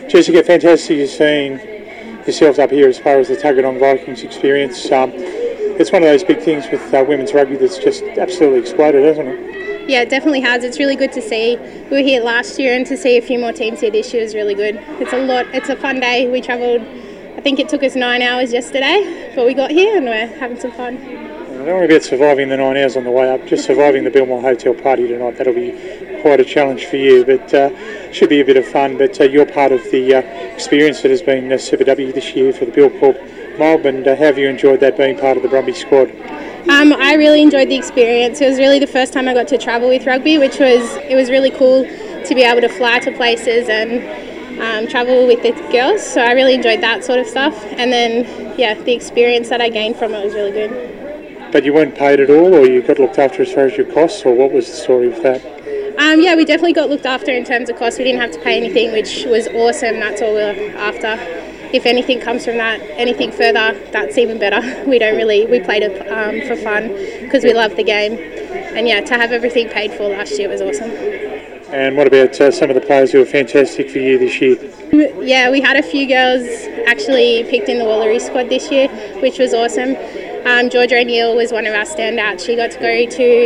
Jessica, fantastic seeing yourselves up here as far as the Tuggeranong Vikings experience. It's one of those big things with women's rugby that's just absolutely exploded, hasn't it? Yeah, it definitely has. It's really good to see. We were here last year, and to see a few more teams here this year is really good. It's a fun day. We travelled, I think it took us 9 hours yesterday, but we got here and we're having some fun. Don't worry about surviving the 9 hours on the way up, just surviving the Belmore Hotel party tonight. That'll be quite a challenge for you, but should be a bit of fun. But you're part of the experience that has been Super W this year for the Bill Corp mob, and how have you enjoyed that being part of the Brumby squad? I really enjoyed the experience. It was really the first time I got to travel with rugby, it was really cool to be able to fly to places and travel with the girls. So I really enjoyed that sort of stuff. And then, the experience that I gained from it was really good. But you weren't paid at all, or you got looked after as far as your costs, or what was the story with that? We definitely got looked after in terms of costs. We didn't have to pay anything, which was awesome. That's all we're after. If anything comes from that, anything further, that's even better. We played it for fun because we love the game. And to have everything paid for last year was awesome. And what about some of the players who were fantastic for you this year? Yeah, we had a few girls actually picked in the Wallaroos squad this year, which was awesome. Georgia O'Neill was one of our standouts. She got to go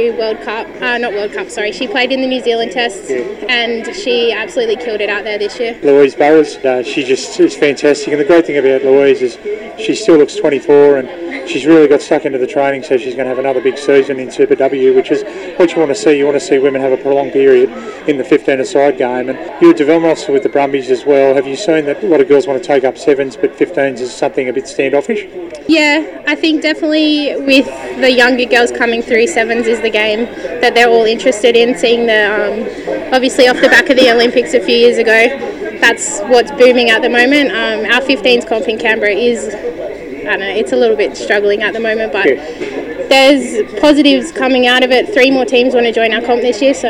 to she played in the New Zealand Test, and she absolutely killed it out there this year. Louise Burrows, she just is fantastic, and the great thing about Louise is she still looks 24, and she's really got stuck into the training, so she's going to have another big season in Super W, which is what you want to see. You want to see women have a prolonged period in the 15-a-side game, and you're a development officer with the Brumbies as well. Have you seen that a lot of girls want to take up 7s, but 15s is something a bit standoffish? Yeah, I think definitely with the younger girls coming through, 7s is the game that they're all interested in. Seeing obviously off the back of the Olympics a few years ago, that's what's booming at the moment. Our 15s comp in Canberra is, it's a little bit struggling at the moment, but there's positives coming out of it. 3 more teams want to join our comp next year, so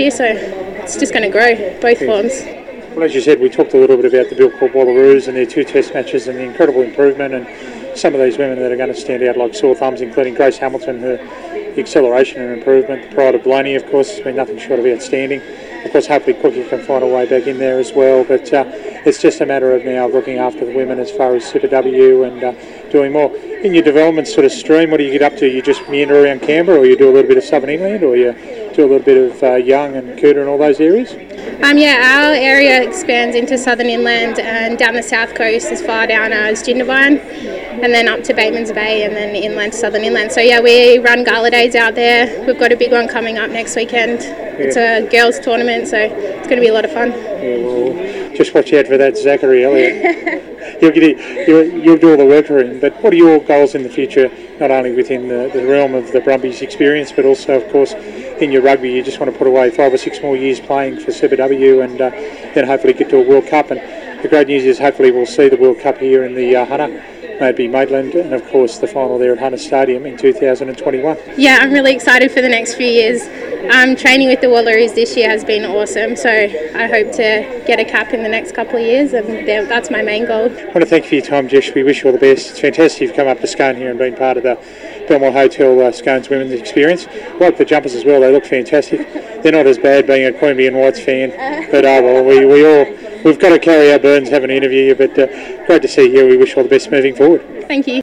it's just going to grow, both forms. Well, as you said, we talked a little bit about the Bill Corp Wallaroos and their 2 test matches and the incredible improvement, and some of these women that are going to stand out like sore thumbs, including Grace Hamilton, her acceleration and improvement. The Pride of Blaney, of course, has been nothing short of outstanding. Of course, hopefully Cookie can find a way back in there as well, but it's just a matter of now looking after the women as far as Super W and doing more. In your development sort of stream, what do you get up to? You just meander around Canberra, or you do a little bit of Southern Inland, or you do a little bit of Young and Cooter and all those areas? Our area expands into Southern Inland and down the south coast as far down as Jindabyne, and then up to Batemans Bay, and then inland to Southern Inland. So we run gala days out there. We've got a big one coming up next weekend. It's a girls tournament, so it's going to be a lot of fun. Yeah, well, just watch out for that Zachary Elliott. You'll do all the work for him. But what are your goals in the future, not only within the realm of the Brumbies experience, but also, of course, in your rugby? You just want to put away 5 or 6 more years playing for Super W, and then hopefully get to a World Cup. And the great news is hopefully we'll see the World Cup here in the Hunter. May it be Maitland, and of course the final there at Hunter Stadium in 2021. Yeah, I'm really excited for the next few years. Training with the Wallaroos this year has been awesome, so I hope to get a cap in the next couple of years, and that's my main goal. I want to thank you for your time, Jess. We wish you all the best. It's fantastic you've come up to Scone here and been part of the Belmore Hotel Scone's women's experience. I like the jumpers as well, they look fantastic. They're not as bad being a Queanbeyan and Whites fan, but we've got to carry our burdens having an interview, but great to see you. We wish you all the best moving forward. Thank you.